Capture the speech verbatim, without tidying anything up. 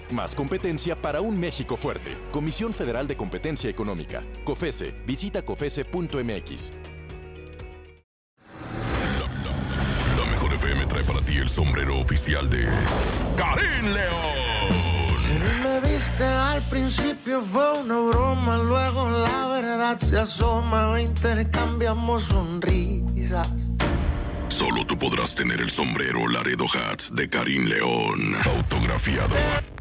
Más competencia para un México fuerte. Comisión Federal de Competencia Económica. COFESE. Visita cofese punto m x. La Mejor F M trae para ti el sombrero oficial de Karim León. Si me viste al principio fue una broma, luego la verdad se asoma, intercambiamos sonrisas. Solo tú podrás tener el sombrero Laredo Hats de Karim León, autografiado.